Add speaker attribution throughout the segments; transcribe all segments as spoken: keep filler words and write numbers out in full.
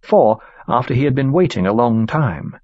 Speaker 1: four after he had been waiting a long time.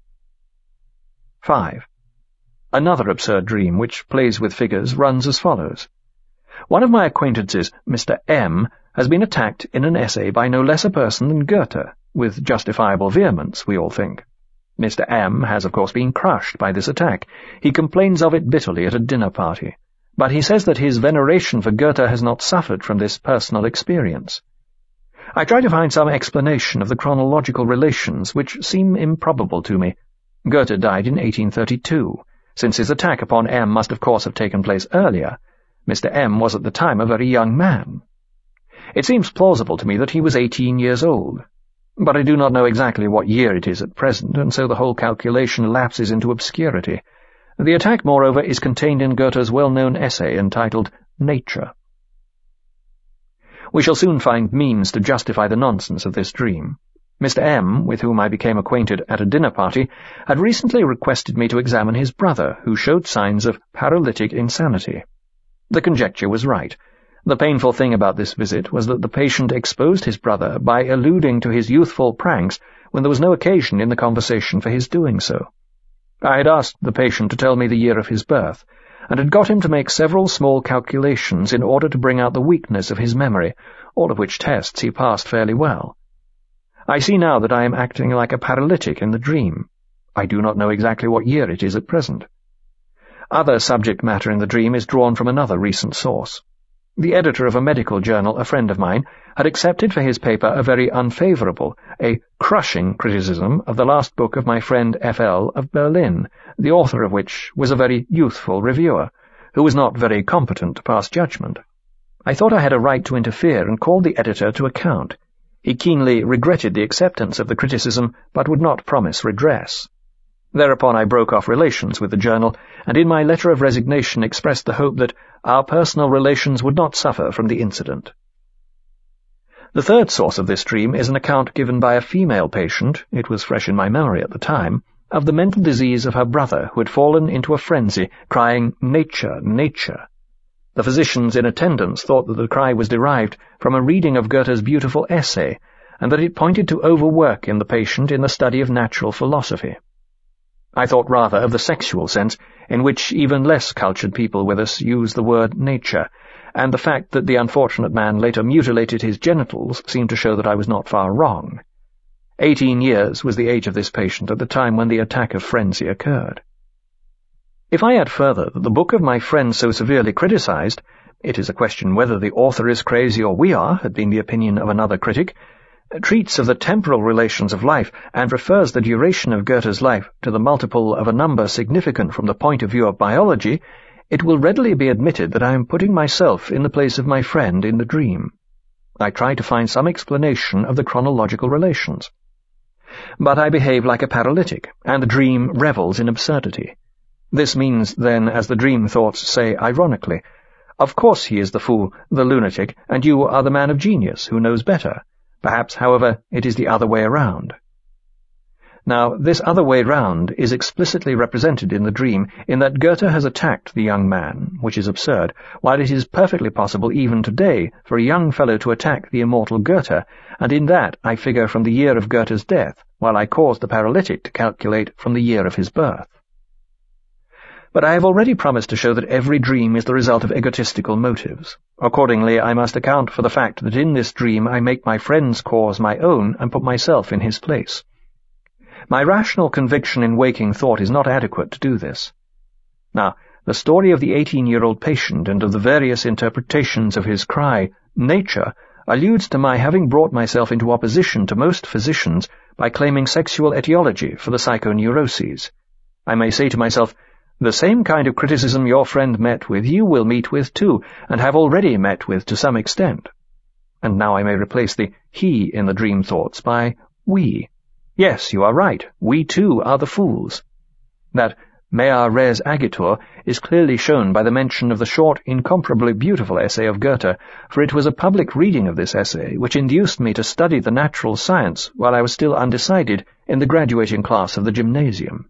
Speaker 1: five. Another absurd dream, which plays with figures, runs as follows. One of my acquaintances, Mister M, has been attacked in an essay by no less a person than Goethe, with justifiable vehemence, we all think. Mister M has, of course, been crushed by this attack. He complains of it bitterly at a dinner party, but he says that his veneration for Goethe has not suffered from this personal experience. I try to find some explanation of the chronological relations, which seem improbable to me. Goethe died in eighteen thirty-two. Since his attack upon M must of course have taken place earlier, Mister M was at the time a very young man. It seems plausible to me that he was eighteen years old, but I do not know exactly what year it is at present, and so the whole calculation lapses into obscurity. The attack, moreover, is contained in Goethe's well-known essay entitled Nature. We shall soon find means to justify the nonsense of this dream. Mister M, with whom I became acquainted at a dinner party, had recently requested me to examine his brother, who showed signs of paralytic insanity. The conjecture was right. The painful thing about this visit was that the patient exposed his brother by alluding to his youthful pranks when there was no occasion in the conversation for his doing so. I had asked the patient to tell me the year of his birth, and had got him to make several small calculations in order to bring out the weakness of his memory, all of which tests he passed fairly well. I see now that I am acting like a paralytic in the dream. I do not know exactly what year it is at present. Other subject matter in the dream is drawn from another recent source. The editor of a medical journal, a friend of mine, had accepted for his paper a very unfavourable, a crushing criticism of the last book of my friend F L of Berlin, the author of which was a very youthful reviewer, who was not very competent to pass judgment. I thought I had a right to interfere and called the editor to account. He keenly regretted the acceptance of the criticism, but would not promise redress. Thereupon I broke off relations with the journal, and in my letter of resignation expressed the hope that our personal relations would not suffer from the incident. The third source of this dream is an account given by a female patient, it was fresh in my memory at the time, of the mental disease of her brother, who had fallen into a frenzy, crying, "Nature, nature." The physicians in attendance thought that the cry was derived from a reading of Goethe's beautiful essay, and that it pointed to overwork in the patient in the study of natural philosophy. I thought rather of the sexual sense, in which even less cultured people with us use the word nature, and the fact that the unfortunate man later mutilated his genitals seemed to show that I was not far wrong. Eighteen years was the age of this patient at the time when the attack of frenzy occurred. If I add further that the book of my friend so severely criticized, it is a question whether the author is crazy or we are, had been the opinion of another critic, treats of the temporal relations of life and refers the duration of Goethe's life to the multiple of a number significant from the point of view of biology, it will readily be admitted that I am putting myself in the place of my friend in the dream. I try to find some explanation of the chronological relations. But I behave like a paralytic, and the dream revels in absurdity. This means, then, as the dream thoughts say ironically, "Of course he is the fool, the lunatic, and you are the man of genius who knows better. Perhaps, however, it is the other way around." Now, this other way round is explicitly represented in the dream in that Goethe has attacked the young man, which is absurd, while it is perfectly possible even today for a young fellow to attack the immortal Goethe, and in that I figure from the year of Goethe's death, while I cause the paralytic to calculate from the year of his birth. But I have already promised to show that every dream is the result of egotistical motives. Accordingly, I must account for the fact that in this dream I make my friend's cause my own and put myself in his place. My rational conviction in waking thought is not adequate to do this. Now, the story of the eighteen-year-old patient and of the various interpretations of his cry, "Nature," alludes to my having brought myself into opposition to most physicians by claiming sexual etiology for the psychoneuroses. I may say to myself, "The same kind of criticism your friend met with, you will meet with too, and have already met with to some extent." And now I may replace the he in the dream thoughts by we. Yes, you are right, we too are the fools. That mea res agitur is clearly shown by the mention of the short, incomparably beautiful essay of Goethe, for it was a public reading of this essay which induced me to study the natural science while I was still undecided in the graduating class of the gymnasium.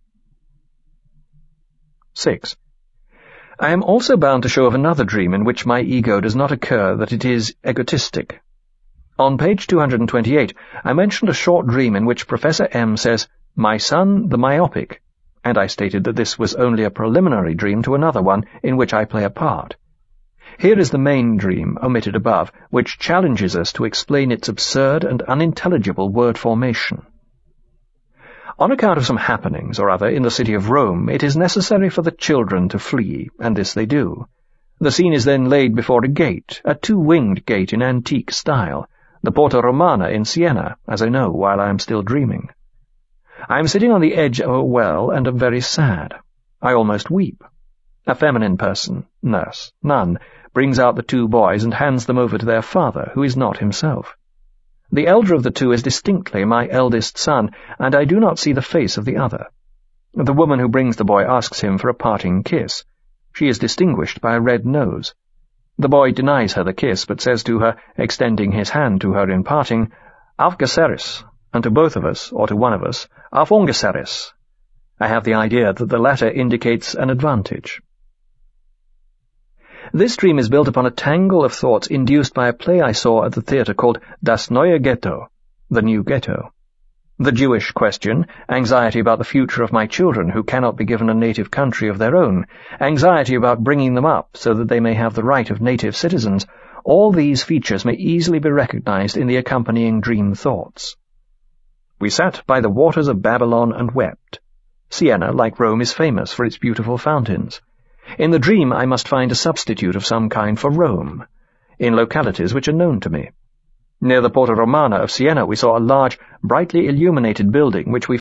Speaker 1: six. I am also bound to show of another dream in which my ego does not occur that it is egotistic. On page two hundred twenty-eight, I mentioned a short dream in which Professor M says, "My son, the myopic," and I stated that this was only a preliminary dream to another one in which I play a part. Here is the main dream, omitted above, which challenges us to explain its absurd and unintelligible word formation. On account of some happenings or other in the city of Rome, it is necessary for the children to flee, and this they do. The scene is then laid before a gate, a two-winged gate in antique style, the Porta Romana in Siena, as I know while I am still dreaming. I am sitting on the edge of a well and am very sad. I almost weep. A feminine person, nurse, nun, brings out the two boys and hands them over to their father, who is not himself. The elder of the two is distinctly my eldest son, and I do not see the face of the other. The woman who brings the boy asks him for a parting kiss. She is distinguished by a red nose. The boy denies her the kiss, but says to her, extending his hand to her in parting, "Auf Geseris," and to both of us, or to one of us, "Auf ungeseris." I have the idea that the latter indicates an advantage. This dream is built upon a tangle of thoughts induced by a play I saw at the theatre called Das Neue Ghetto, The New Ghetto. The Jewish question, anxiety about the future of my children who cannot be given a native country of their own, anxiety about bringing them up so that they may have the right of native citizens, all these features may easily be recognized in the accompanying dream thoughts. We sat by the waters of Babylon and wept. Siena, like Rome, is famous for its beautiful fountains. In the dream I must find a substitute of some kind for Rome, in localities which are known to me. Near the Porta Romana of Siena we saw a large, brightly illuminated building which we